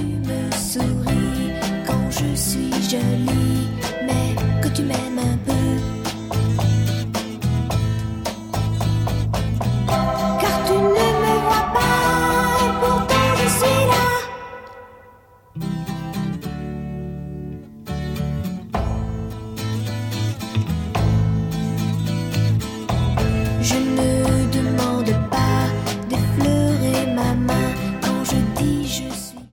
tu me souris quand je suis jolie, mais que tu m'aimes un peu.